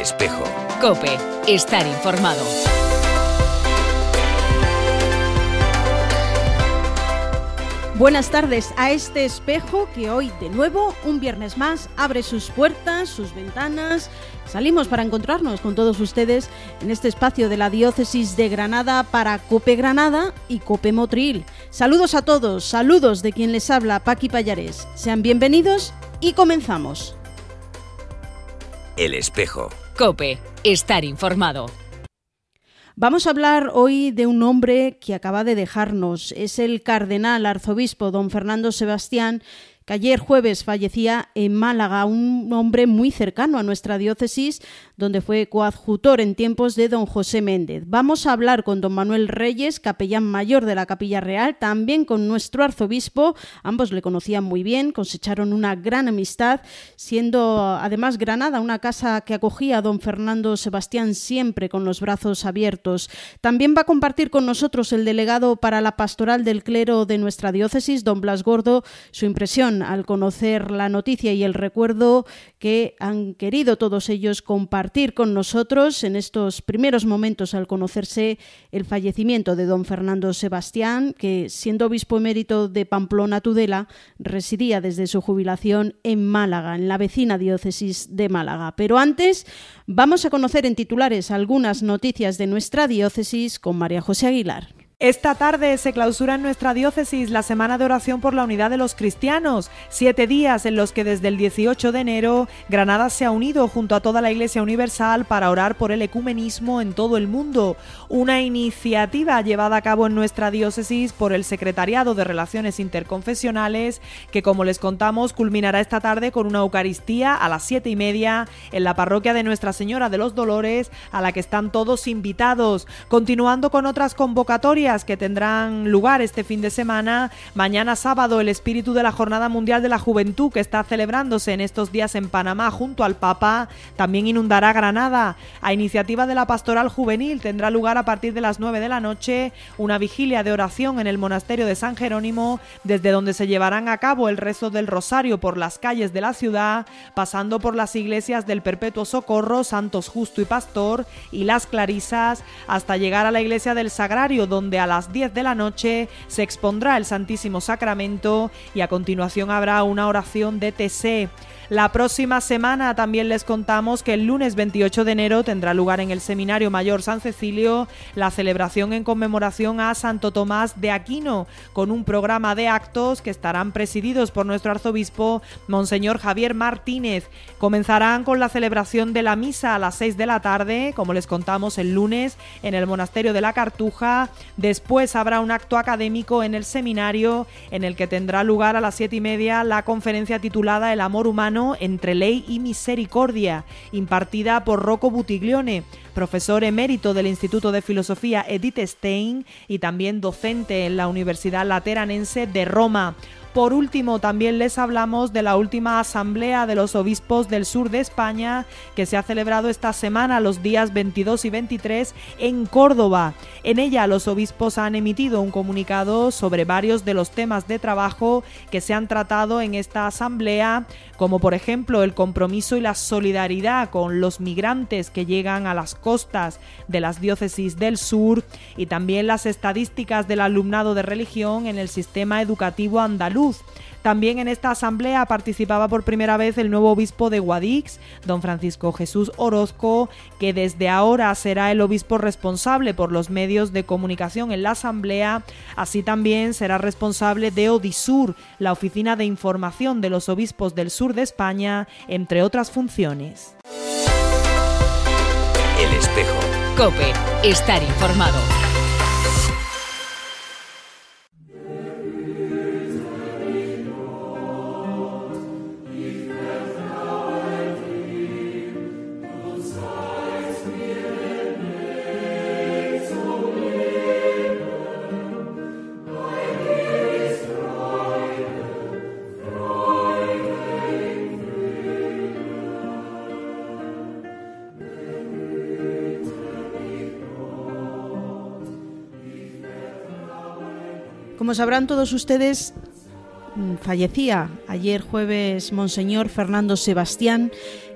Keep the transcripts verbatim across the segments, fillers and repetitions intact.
Espejo. COPE. Estar informado. Buenas tardes a este espejo que hoy, de nuevo, un viernes más, abre sus puertas, sus ventanas. Salimos para encontrarnos con todos ustedes en este espacio de la Diócesis de Granada para COPE Granada y COPE Motril. Saludos a todos, saludos de quien les habla, Paqui Pallares. Sean bienvenidos y comenzamos. El Espejo. COPE. Estar informado. Vamos a hablar hoy de un hombre que acaba de dejarnos. Es el cardenal arzobispo don Fernando Sebastián, que ayer jueves fallecía en Málaga, un hombre muy cercano a nuestra diócesis, donde fue coadjutor en tiempos de don José Méndez. Vamos a hablar con don Manuel Reyes, capellán mayor de la Capilla Real, también con nuestro arzobispo. Ambos le conocían muy bien, cosecharon una gran amistad, siendo además Granada una casa que acogía a don Fernando Sebastián siempre con los brazos abiertos. También va a compartir con nosotros el delegado para la pastoral del clero de nuestra diócesis, don Blas Gordo, su impresión al conocer la noticia y el recuerdo que han querido todos ellos compartir con nosotros en estos primeros momentos al conocerse el fallecimiento de don Fernando Sebastián, que siendo obispo emérito de Pamplona Tudela, residía desde su jubilación en Málaga, en la vecina diócesis de Málaga. Pero antes vamos a conocer en titulares algunas noticias de nuestra diócesis con María José Aguilar. Esta tarde se clausura en nuestra diócesis la Semana de Oración por la Unidad de los Cristianos, siete días en los que desde el dieciocho de enero Granada se ha unido junto a toda la Iglesia Universal para orar por el ecumenismo en todo el mundo, una iniciativa llevada a cabo en nuestra diócesis por el Secretariado de Relaciones Interconfesionales que, como les contamos, culminará esta tarde con una Eucaristía a las siete y media en la parroquia de Nuestra Señora de los Dolores, a la que están todos invitados, continuando con otras convocatorias que tendrán lugar este fin de semana. Mañana sábado, el espíritu de la Jornada Mundial de la Juventud, que está celebrándose en estos días en Panamá junto al Papa, también inundará Granada. A iniciativa de la Pastoral Juvenil tendrá lugar a partir de las nueve de la noche una vigilia de oración en el monasterio de San Jerónimo, desde donde se llevarán a cabo el rezo del Rosario por las calles de la ciudad, pasando por las iglesias del Perpetuo Socorro, Santos Justo y Pastor y las Clarisas, hasta llegar a la iglesia del Sagrario, donde a las diez de la noche se expondrá el Santísimo Sacramento y a continuación habrá una oración de T C. La próxima semana también les contamos que el lunes veintiocho de enero tendrá lugar en el Seminario Mayor San Cecilio la celebración en conmemoración a Santo Tomás de Aquino, con un programa de actos que estarán presididos por nuestro arzobispo, Monseñor Javier Martínez. Comenzarán con la celebración de la misa a las seis de la tarde, como les contamos el lunes, en el Monasterio de la Cartuja. Después habrá un acto académico en el seminario, en el que tendrá lugar a las siete y media la conferencia titulada El amor humano entre ley y misericordia, impartida por Rocco Butiglione, profesor emérito del Instituto de Filosofía Edith Stein y también docente en la Universidad Lateranense de Roma. Por último, también les hablamos de la última asamblea de los obispos del sur de España, que se ha celebrado esta semana los días veintidós y veintitrés en Córdoba. En ella los obispos han emitido un comunicado sobre varios de los temas de trabajo que se han tratado en esta asamblea, como por ejemplo el compromiso y la solidaridad con los migrantes que llegan a las costas de las diócesis del sur, y también las estadísticas del alumnado de religión en el sistema educativo andaluz. También en esta asamblea participaba por primera vez el nuevo obispo de Guadix, don Francisco Jesús Orozco, que desde ahora será el obispo responsable por los medios de comunicación en la asamblea. Así también será responsable de Odisur, la oficina de información de los obispos del sur de España, entre otras funciones. El Espejo. COPE. Estar informado. Como sabrán todos ustedes, fallecía ayer jueves Monseñor Fernando Sebastián, que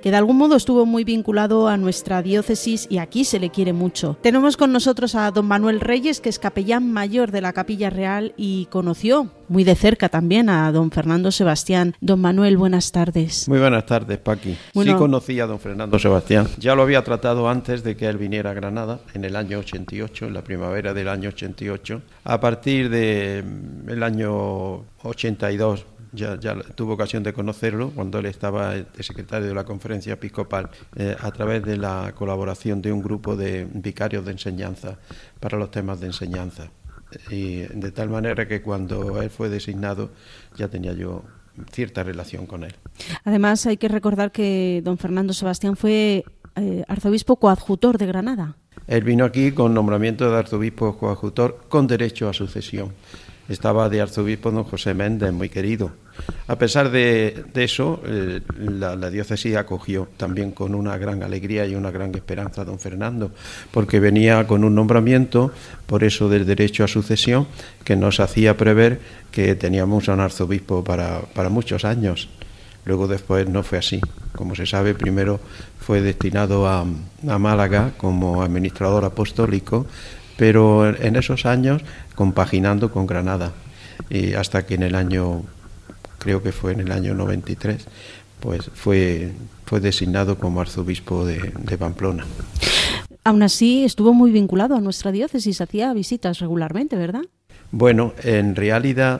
que de algún modo estuvo muy vinculado a nuestra diócesis y aquí se le quiere mucho. Tenemos con nosotros a don Manuel Reyes, que es capellán mayor de la Capilla Real y conoció muy de cerca también a don Fernando Sebastián. Don Manuel, buenas tardes. Muy buenas tardes, Paqui. Bueno, sí conocí a don Fernando Sebastián. Ya lo había tratado antes de que él viniera a Granada, en el año ochenta y ocho, en la primavera del año ochenta y ocho. A partir del año ochenta y dos ya, ya tuve ocasión de conocerlo cuando él estaba de secretario de la Conferencia Episcopal, eh, a través de la colaboración de un grupo de vicarios de enseñanza para los temas de enseñanza. Y de tal manera que cuando él fue designado ya tenía yo cierta relación con él. Además hay que recordar que don Fernando Sebastián fue eh, arzobispo coadjutor de Granada. Él vino aquí con nombramiento de arzobispo coadjutor con derecho a sucesión. Estaba de arzobispo don José Méndez, muy querido. A pesar de, de eso, eh, la, la diócesis acogió también con una gran alegría y una gran esperanza a don Fernando, porque venía con un nombramiento, por eso del derecho a sucesión, que nos hacía prever que teníamos a un arzobispo para, para muchos años. Luego después no fue así. Como se sabe, primero fue destinado a, a Málaga como administrador apostólico, pero en esos años compaginando con Granada, y hasta que en el año, creo que fue en el año noventa y tres, pues fue, fue designado como arzobispo de, de Pamplona. Aún así estuvo muy vinculado a nuestra diócesis, hacía visitas regularmente, ¿verdad? Bueno, en realidad,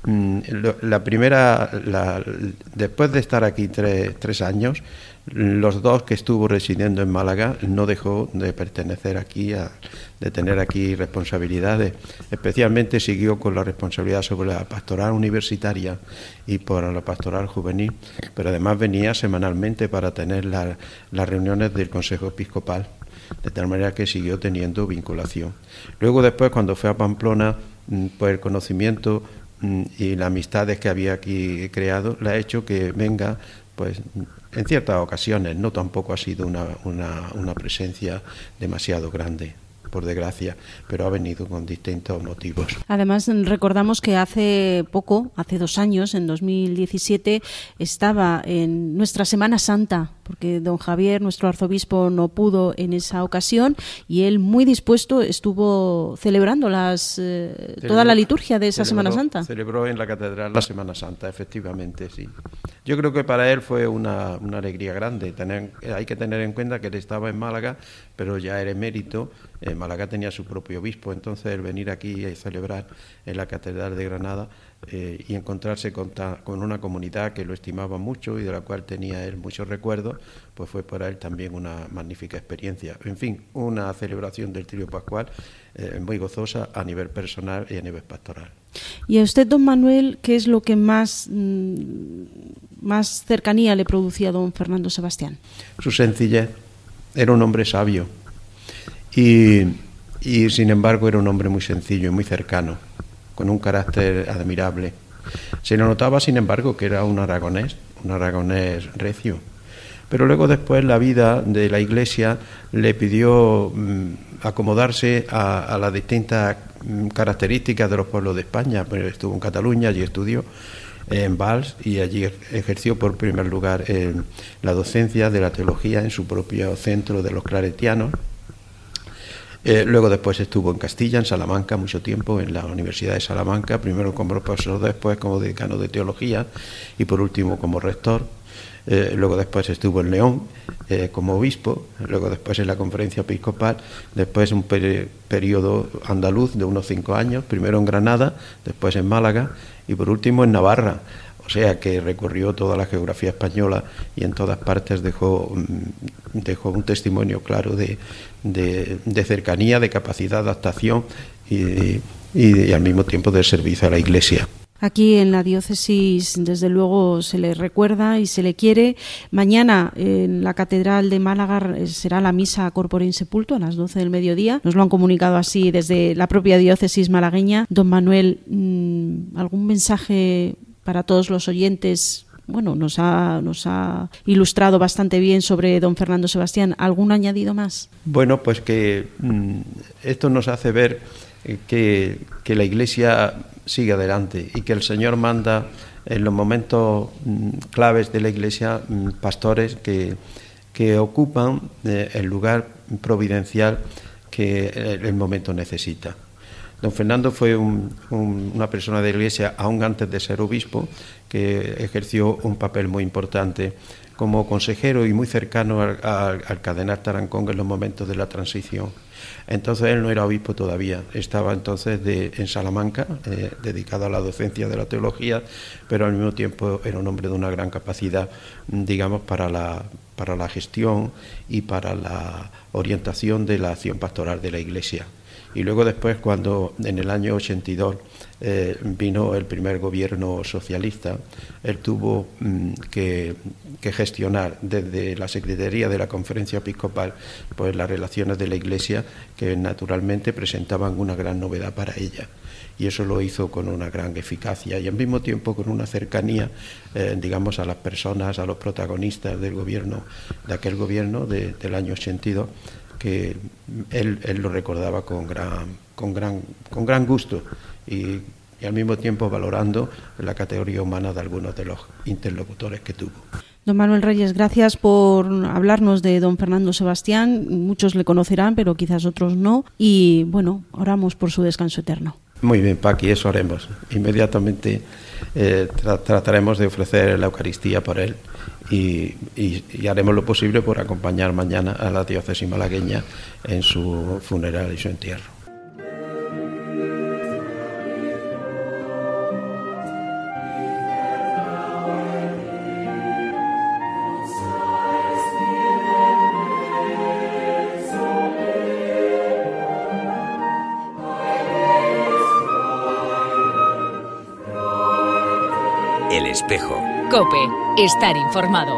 la primera, la, después de estar aquí tres, tres años, los dos que estuvo residiendo en Málaga no dejó de pertenecer aquí, a, de tener aquí responsabilidades. Especialmente siguió con la responsabilidad sobre la pastoral universitaria y por la pastoral juvenil, pero además venía semanalmente para tener la, las reuniones del Consejo Episcopal, de tal manera que siguió teniendo vinculación. Luego después, cuando fue a Pamplona, pues el conocimiento y las amistades que había aquí creado le ha hecho que venga, pues en ciertas ocasiones. No tampoco ha sido una, una, una presencia demasiado grande, por desgracia, pero ha venido con distintos motivos. Además, recordamos que hace poco, hace dos años, en dos mil diecisiete, estaba en nuestra Semana Santa, porque don Javier, nuestro arzobispo, no pudo en esa ocasión y él, muy dispuesto, estuvo celebrando las eh, celebró, toda la liturgia de esa celebró, Semana Santa. Celebró en la catedral la Semana Santa, efectivamente, sí. Yo creo que para él fue una, una alegría grande. Tener, hay que tener en cuenta que él estaba en Málaga, pero ya era emérito. En Málaga tenía su propio obispo, entonces el venir aquí y celebrar en la catedral de Granada eh, y encontrarse con, ta, con una comunidad que lo estimaba mucho y de la cual tenía él muchos recuerdos, pues fue para él también una magnífica experiencia. En fin, una celebración del Trío Pascual eh, muy gozosa a nivel personal y a nivel pastoral. Y a usted, don Manuel, ¿qué es lo que más, mmm, más cercanía le producía a don Fernando Sebastián? Su sencillez. Era un hombre sabio y, y sin embargo era un hombre muy sencillo y muy cercano, con un carácter admirable. Se le notaba, sin embargo, que era un aragonés, un aragonés recio. Pero luego después la vida de la Iglesia le pidió mmm, acomodarse a, a las distintas mmm, características de los pueblos de España. Pues estuvo en Cataluña, allí estudió en Valls y allí ejerció por primer lugar eh, la docencia de la teología en su propio centro de los claretianos. Eh, luego después estuvo en Castilla, en Salamanca, mucho tiempo, en la Universidad de Salamanca, primero como profesor, después como decano de teología y por último como rector. Eh, luego después estuvo en León eh, como obispo, luego después en la Conferencia Episcopal, después un peri- periodo andaluz de unos cinco años, primero en Granada, después en Málaga y por último en Navarra. O sea que recorrió toda la geografía española y en todas partes dejó, dejó un testimonio claro de, de, de cercanía, de capacidad de adaptación y, y, y al mismo tiempo de servicio a la Iglesia. Aquí en la diócesis, desde luego, se le recuerda y se le quiere. Mañana en la Catedral de Málaga será la misa Corpore Insepulto a las doce del mediodía. Nos lo han comunicado así desde la propia diócesis malagueña. Don Manuel, ¿algún mensaje para todos los oyentes? Bueno, nos ha, nos ha ilustrado bastante bien sobre don Fernando Sebastián. ¿Algún añadido más? Bueno, pues que mmm, esto nos hace ver que, que la Iglesia sigue adelante y que el Señor manda en los momentos mm, claves de la Iglesia, mm, pastores que, que ocupan eh, el lugar providencial que el momento necesita. Don Fernando fue un, un, una persona de la Iglesia, aún antes de ser obispo, que ejerció un papel muy importante como consejero y muy cercano al, al, al cardenal Tarancón en los momentos de la transición. Entonces él no era obispo todavía, estaba entonces de, en Salamanca, eh, dedicado a la docencia de la teología, pero al mismo tiempo era un hombre de una gran capacidad, digamos, para la, para la gestión y para la orientación de la acción pastoral de la Iglesia. Y luego después, cuando en el año ochenta y dos eh, vino el primer gobierno socialista, él tuvo mm, que, que gestionar desde la Secretaría de la Conferencia Episcopal pues las relaciones de la Iglesia, que naturalmente presentaban una gran novedad para ella. Y eso lo hizo con una gran eficacia y al mismo tiempo con una cercanía, eh, digamos, a las personas, a los protagonistas del gobierno, de aquel gobierno de, del año ochenta y dos, que él, él lo recordaba con gran, con gran, con gran gusto y, y al mismo tiempo valorando la categoría humana de algunos de los interlocutores que tuvo. Don Manuel Reyes, gracias por hablarnos de don Fernando Sebastián. Muchos le conocerán, pero quizás otros no. Y bueno, oramos por su descanso eterno. Muy bien, Paqui, eso haremos. Inmediatamente eh, tra- trataremos de ofrecer la Eucaristía por él y, y, y haremos lo posible por acompañar mañana a la diócesis malagueña en su funeral y su entierro. El espejo. COPE. Estar informado.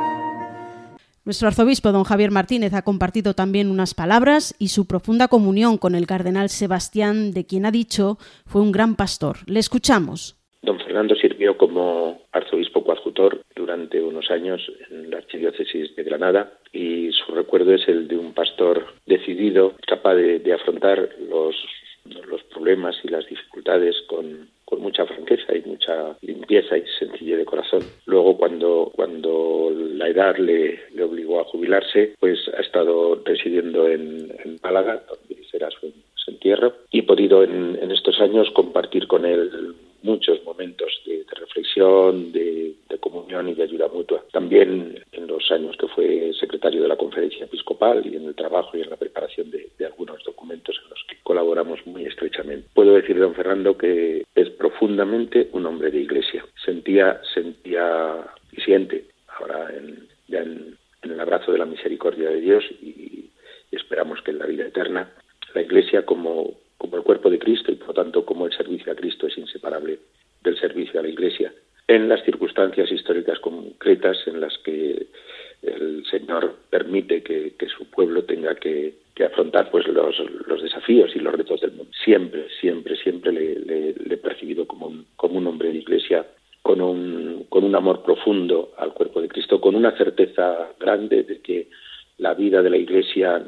Nuestro arzobispo, don Javier Martínez, ha compartido también unas palabras y su profunda comunión con el cardenal Sebastián, de quien ha dicho fue un gran pastor. Le escuchamos. Don Fernando sirvió como arzobispo coadjutor durante unos años en la archidiócesis de Granada y su recuerdo es el de un pastor decidido, capaz de, de afrontar los, los problemas y las dificultades con, con mucha franqueza y mucha limpieza y sencillez de corazón. Luego, cuando, cuando la edad le, le obligó a jubilarse, pues ha estado residiendo en, en Málaga, donde será su, su entierro, y he podido en, en estos años compartir con él muchos momentos de, de reflexión, de, de comunión y de ayuda mutua. También en los años que fue secretario de la Conferencia Episcopal y en el trabajo y en la preparación de, de algunos documentos en los que colaboramos muy estrechamente. Puedo decir de don Fernando que es profundamente un hombre de Iglesia. Sentía, sentía y siente ahora en, ya en, en el abrazo de la misericordia de Dios y, y esperamos que en la vida eterna la Iglesia como como el cuerpo de Cristo y por lo tanto como el servicio a Cristo es inseparable del servicio a la Iglesia en las circunstancias históricas concretas en las que el Señor permite que, que su pueblo tenga que, que afrontar pues los, los desafíos y los retos del mundo. Siempre, siempre, siempre le, le, le he percibido como un, como un hombre de Iglesia con un, con un amor profundo al cuerpo de Cristo, con una certeza grande de que la vida de la Iglesia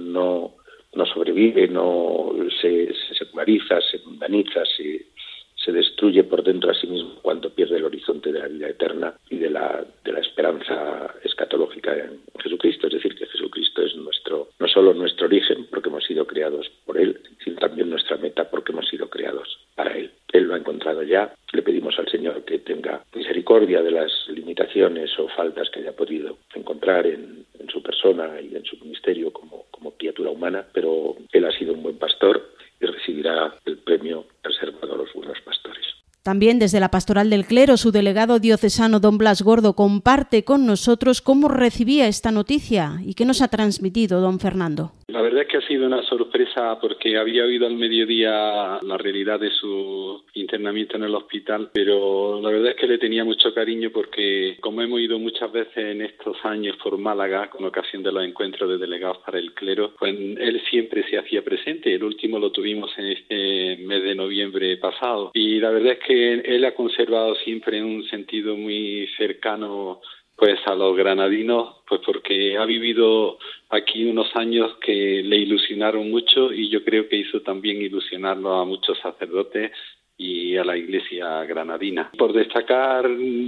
no no sobrevive, no se, se seculariza, se mundaniza, se, se destruye por dentro a sí mismo cuando pierde el horizonte de la vida eterna y de la, de la esperanza escatológica en Jesucristo. Es decir, que Jesucristo es nuestro, no solo nuestro origen, porque hemos sido creados por Él, sino también nuestra meta, porque hemos sido creados para Él. Él lo ha encontrado ya. Le pedimos al Señor que tenga misericordia de las limitaciones o faltas que haya podido encontrar en, en su persona y en su ministerio como, como criatura humana, pero Él ha sido un buen pastor y recibirá el premio reservado a los buenos pastores. También desde la Pastoral del Clero, su delegado diocesano don Blas Gordo comparte con nosotros cómo recibía esta noticia y qué nos ha transmitido don Fernando. La verdad es que ha sido una sorpresa porque había oído al mediodía la realidad de su internamiento en el hospital, pero la verdad es que le tenía mucho cariño porque, como hemos ido muchas veces en estos años por Málaga, con ocasión de los encuentros de delegados para el clero, pues él siempre se hacía presente. El último lo tuvimos en este mes de noviembre pasado y la verdad es que él ha conservado siempre un sentido muy cercano pues a los granadinos, pues porque ha vivido aquí unos años que le ilusionaron mucho y yo creo que hizo también ilusionarlo a muchos sacerdotes y a la Iglesia granadina. Por destacar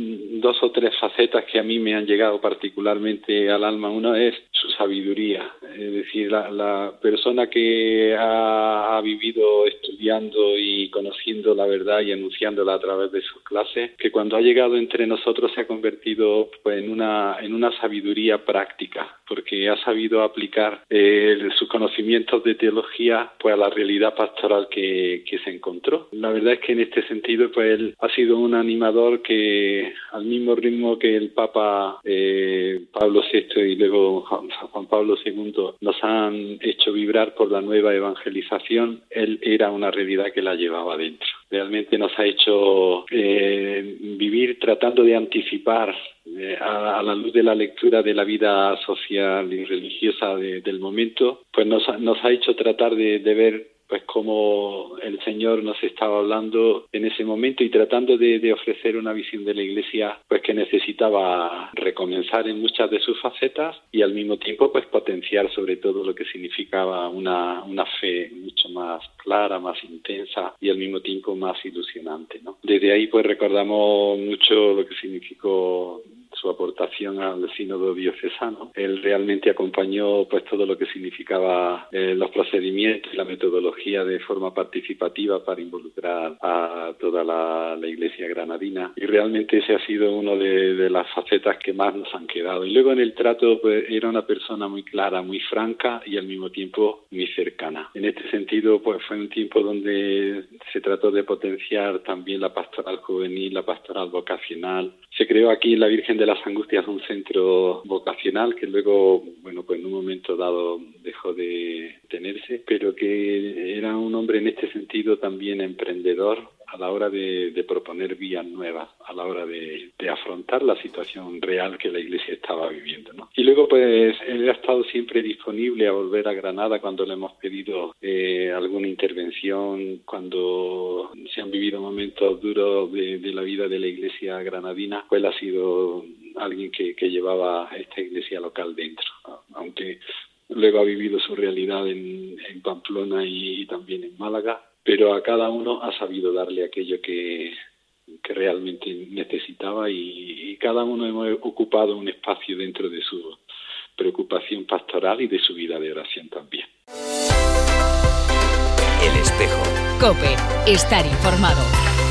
dos o tres facetas que a mí me han llegado particularmente al alma, una es su sabiduría, es decir, la, la persona que ha, ha vivido estudiando y conociendo la verdad y anunciándola a través de sus clases, que cuando ha llegado entre nosotros se ha convertido pues, en una en una sabiduría práctica, porque ha sabido aplicar eh, sus conocimientos de teología pues a la realidad pastoral que, que se encontró. La verdad es que en este sentido pues él ha sido un animador que al mismo ritmo que el Papa eh, Pablo sexto y luego Juan Pablo segundo nos han hecho vibrar por la nueva evangelización, él era una realidad que la llevaba dentro. Realmente nos ha hecho eh, vivir tratando de anticipar eh, a, a la luz de la lectura de la vida social y religiosa de, del momento, pues nos, nos ha hecho tratar de, de ver pues cómo el Señor nos estaba hablando en ese momento y tratando de, de ofrecer una visión de la Iglesia pues que necesitaba recomenzar en muchas de sus facetas y al mismo tiempo pues potenciar sobre todo lo que significaba una, una fe mucho más clara, más intensa y al mismo tiempo más ilusionante, ¿no? Desde ahí pues recordamos mucho lo que significó su aportación al sínodo diocesano. Él realmente acompañó pues todo lo que significaba eh, los procedimientos y la metodología de forma participativa para involucrar a toda la, la Iglesia granadina y realmente ese ha sido uno de, de las facetas que más nos han quedado. Y luego en el trato pues era una persona muy clara, muy franca y al mismo tiempo muy cercana. En este sentido pues fue un tiempo donde se trató de potenciar también la pastoral juvenil, la pastoral vocacional. Se creó aquí en la Virgen de las Angustias un centro vocacional que luego, bueno, pues en un momento dado dejó de tenerse, pero que era un hombre en este sentido también emprendedor a la hora de, de proponer vías nuevas, a la hora de, de afrontar la situación real que la Iglesia estaba viviendo, ¿no? Y luego, pues, él ha estado siempre disponible a volver a Granada cuando le hemos pedido eh, alguna intervención, cuando se han vivido momentos duros de, de la vida de la Iglesia granadina, pues él ha sido alguien que, que llevaba esta Iglesia local dentro, ¿no? Aunque luego ha vivido su realidad en, en Pamplona y, y también en Málaga, pero a cada uno ha sabido darle aquello que, que realmente necesitaba y, y cada uno hemos ocupado un espacio dentro de su preocupación pastoral y de su vida de oración también. El espejo. COPE. Estar informado.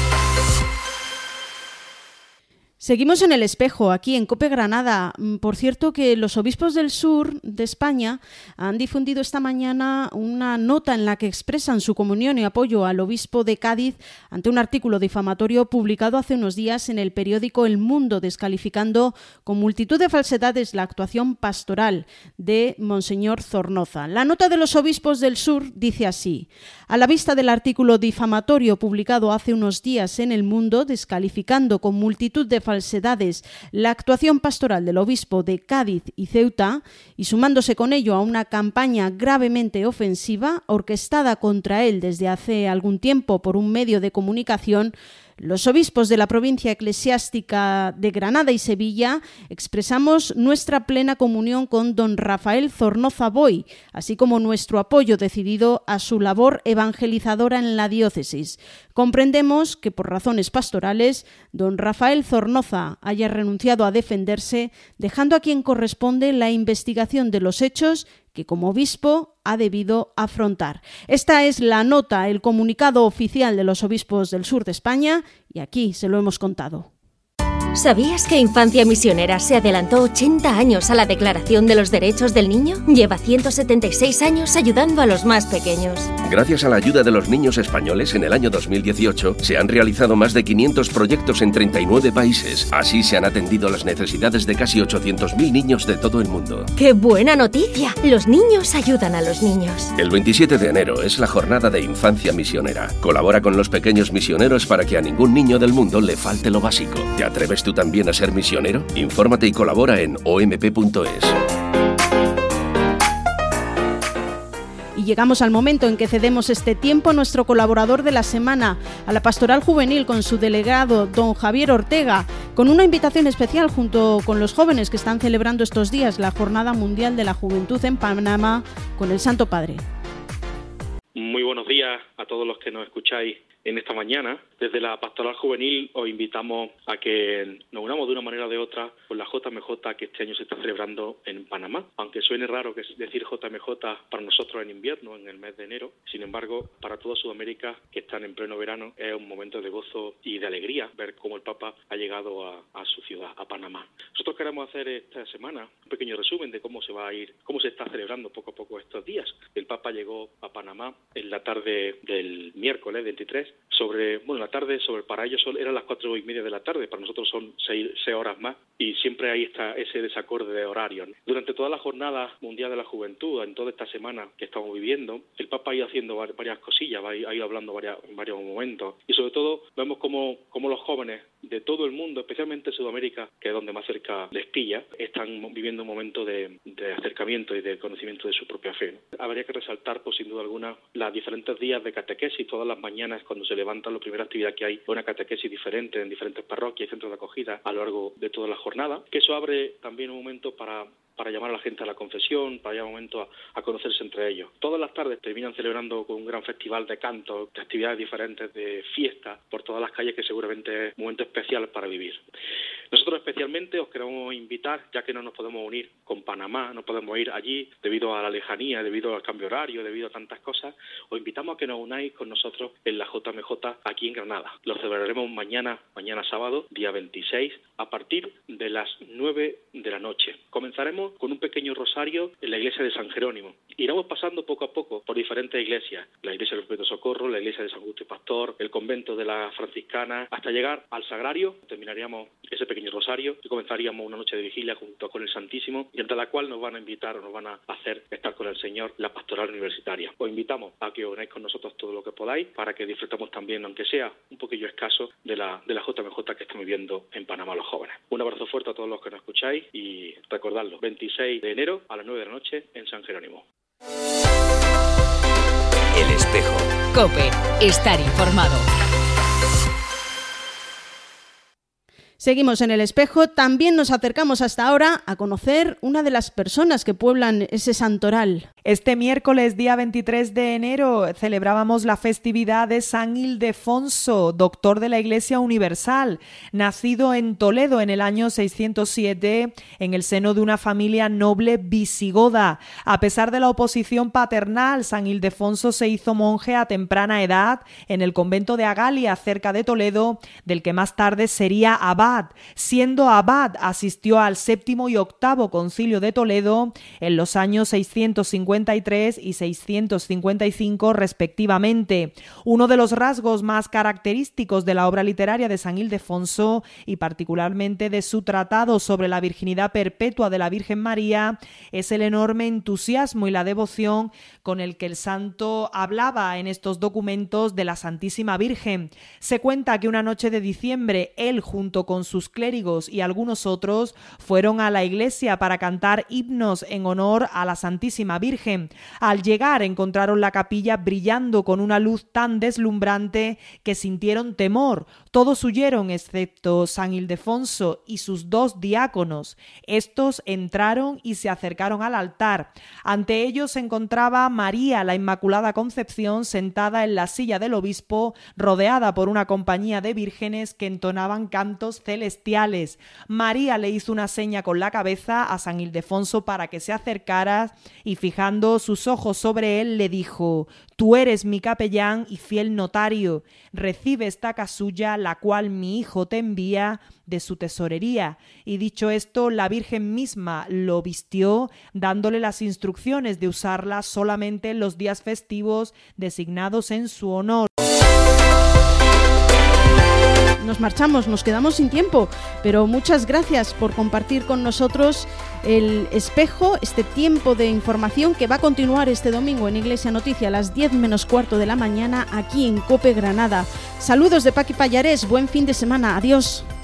Seguimos en El Espejo, aquí en COPE Granada. Por cierto que los obispos del sur de España han difundido esta mañana una nota en la que expresan su comunión y apoyo al obispo de Cádiz ante un artículo difamatorio publicado hace unos días en el periódico El Mundo, descalificando con multitud de falsedades la actuación pastoral de Monseñor Zornoza. La nota de los obispos del sur dice así: a la vista del artículo difamatorio publicado hace unos días en El Mundo, descalificando con multitud de falsedades la actuación pastoral del obispo de Cádiz y Ceuta y sumándose con ello a una campaña gravemente ofensiva orquestada contra él desde hace algún tiempo por un medio de comunicación, los obispos de la provincia eclesiástica de Granada y Sevilla expresamos nuestra plena comunión con don Rafael Zornoza Boy, así como nuestro apoyo decidido a su labor evangelizadora en la diócesis. Comprendemos que por razones pastorales, don Rafael Zornoza haya renunciado a defenderse, dejando a quien corresponde la investigación de los hechos que como obispo ha debido afrontar. Esta es la nota, el comunicado oficial de los obispos del sur de España, y aquí se lo hemos contado. ¿Sabías que Infancia Misionera se adelantó ochenta años a la Declaración de los Derechos del Niño? Lleva ciento setenta y seis años ayudando a los más pequeños. Gracias a la ayuda de los niños españoles, en el año dos mil dieciocho se han realizado más de quinientos proyectos en treinta y nueve países. Así se han atendido las necesidades de casi ochocientos mil niños de todo el mundo. ¡Qué buena noticia! Los niños ayudan a los niños. El veintisiete de enero es la jornada de Infancia Misionera. Colabora con los pequeños misioneros para que a ningún niño del mundo le falte lo básico. ¿Te atreves tú también a ser misionero? Infórmate y colabora en o m p punto es. Y llegamos al momento en que cedemos este tiempo a nuestro colaborador de la semana, a la Pastoral Juvenil, con su delegado, don Javier Ortega, con una invitación especial junto con los jóvenes que están celebrando estos días la Jornada Mundial de la Juventud en Panamá con el Santo Padre. Muy buenos días a todos los que nos escucháis en esta mañana. Desde la Pastoral Juvenil os invitamos a que nos unamos de una manera o de otra con la J M J que este año se está celebrando en Panamá. Aunque suene raro que decir J M J para nosotros en invierno, en el mes de enero, sin embargo, para toda Sudamérica que están en pleno verano es un momento de gozo y de alegría ver cómo el Papa ha llegado a, a su ciudad, a Panamá. Nosotros queremos hacer esta semana un pequeño resumen de cómo se va a ir, cómo se está celebrando poco a poco estos días. El Papa llegó a Panamá en la tarde del miércoles veintitrés, sobre, bueno, la tarde, sobre para ellos eran las cuatro y media de la tarde, para nosotros son seis, seis horas más, y siempre hay esta, ese desacorde de horario. Durante toda la jornada mundial de la juventud, en toda esta semana que estamos viviendo, el Papa ha ido haciendo varias cosillas, ha ido hablando varias, en varios momentos, y sobre todo vemos cómo, cómo los jóvenes de todo el mundo, especialmente Sudamérica, que es donde más cerca les pilla, están viviendo un momento de, de acercamiento y de conocimiento de su propia fe. Habría que resaltar, pues sin duda alguna, los diferentes días de catequesis. Todas las mañanas, cuando se levantan, la primera actividad que hay es una catequesis diferente en diferentes parroquias y centros de acogida a lo largo de toda la jornada, que eso abre también un momento para para llamar a la gente a la confesión, para llevar un momento a, a conocerse entre ellos. Todas las tardes terminan celebrando con un gran festival de canto, de actividades diferentes, de fiestas por todas las calles, que seguramente es un momento especial para vivir. Nosotros especialmente os queremos invitar, ya que no nos podemos unir con Panamá, no podemos ir allí debido a la lejanía, debido al cambio horario, debido a tantas cosas, os invitamos a que nos unáis con nosotros en la J M J aquí en Granada. Lo celebraremos mañana, mañana sábado, día veintiséis, a partir de las nueve de la noche. Comenzaremos con un pequeño rosario en la iglesia de San Jerónimo. Iremos pasando poco a poco por diferentes iglesias, la iglesia del Perpetuo Socorro, la iglesia de San Justo y Pastor, el convento de la Franciscana, hasta llegar al Sagrario. Terminaríamos ese pequeño rosario y comenzaríamos una noche de vigilia junto con el Santísimo, y entre la cual nos van a invitar o nos van a hacer estar con el Señor la pastoral universitaria. Os invitamos a que os unáis con nosotros todo lo que podáis para que disfrutemos también, aunque sea un poquillo escaso, de la, de la J M J que estamos viviendo en Panamá los jóvenes. Un abrazo fuerte a todos los que nos escucháis y recordadlo, veintiséis de enero a las nueve de la noche en San Jerónimo. El Espejo. COPE. Estar informado. Seguimos en El Espejo. También nos acercamos hasta ahora a conocer una de las personas que pueblan ese santoral. Este miércoles, día veintitrés de enero, celebrábamos la festividad de San Ildefonso, doctor de la Iglesia Universal. Nacido en Toledo en el año seiscientos siete, en el seno de una familia noble visigoda. A pesar de la oposición paternal, San Ildefonso se hizo monje a temprana edad en el convento de Agalia, cerca de Toledo, del que más tarde sería abad. Siendo abad, asistió al séptimo y octavo concilio de Toledo en los años seiscientos cincuenta y tres y seiscientos cincuenta y cinco respectivamente. Uno de los rasgos más característicos de la obra literaria de San Ildefonso, y particularmente de su tratado sobre la virginidad perpetua de la Virgen María, es el enorme entusiasmo y la devoción con el que el santo hablaba en estos documentos de la Santísima Virgen. Se cuenta que una noche de diciembre, él junto con sus clérigos y algunos otros fueron a la iglesia para cantar himnos en honor a la Santísima Virgen. Al llegar encontraron la capilla brillando con una luz tan deslumbrante que sintieron temor. Todos huyeron excepto San Ildefonso y sus dos diáconos. Estos entraron y se acercaron al altar. Ante ellos se encontraba María, la Inmaculada Concepción, sentada en la silla del obispo, rodeada por una compañía de vírgenes que entonaban cantos celestiales. María le hizo una seña con la cabeza a San Ildefonso para que se acercara y, fijando sus ojos sobre él, le dijo: «Tú eres mi capellán y fiel notario. Recibe esta casulla, la cual mi hijo te envía de su tesorería». Y dicho esto, la Virgen misma lo vistió, dándole las instrucciones de usarla solamente en los días festivos designados en su honor. Nos marchamos, nos quedamos sin tiempo, pero muchas gracias por compartir con nosotros El Espejo, este tiempo de información que va a continuar este domingo en Iglesia Noticia a las diez menos cuarto de la mañana aquí en COPE Granada. Saludos de Paqui Pallarés, buen fin de semana, adiós.